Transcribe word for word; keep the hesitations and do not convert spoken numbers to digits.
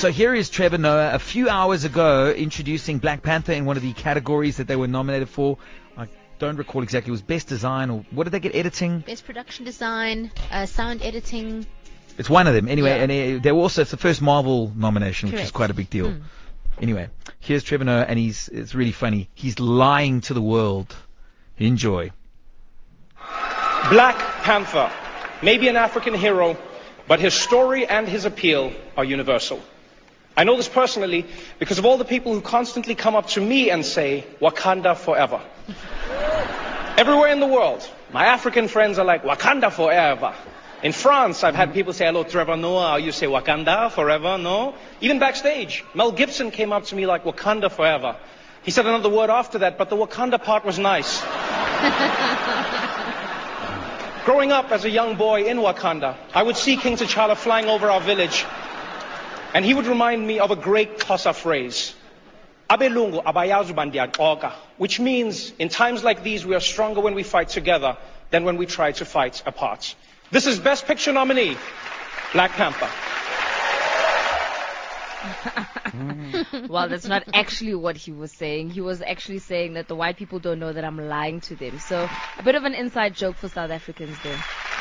So here is Trevor Noah a few hours ago introducing Black Panther in one of the categories that they were nominated for. I don't recall exactly. It was Best Design, or what did they get? Editing? Best Production Design, uh, Sound Editing. It's one of them. Anyway, Yeah. and uh, they were also, it's the first Marvel nomination, which Correct. is quite a big deal. Mm. Anyway, here's Trevor Noah, and he's, it's really funny. He's lying to the world. Enjoy. Black Panther may be an African hero, but his story and his appeal are universal. I know this personally because of all the people who constantly come up to me and say, Wakanda forever. Everywhere in the world, my African friends are like, Wakanda forever. In France, I've had people say, hello, Trevor Noah, you say Wakanda forever, no? Even backstage, Mel Gibson came up to me like, Wakanda forever. He said another word after that, but the Wakanda part was nice. Growing up as a young boy in Wakanda, I would see King T'Challa flying over our village, and he would remind me of a great Xhosa phrase, Abelungu abayazu bandiaqoka, which means, in times like these, we are stronger when we fight together than when we try to fight apart. This is Best Picture nominee, Black Panther. Well, that's not actually what he was saying. He was actually saying that the white people don't know that I'm lying to them. So a bit of an inside joke for South Africans there.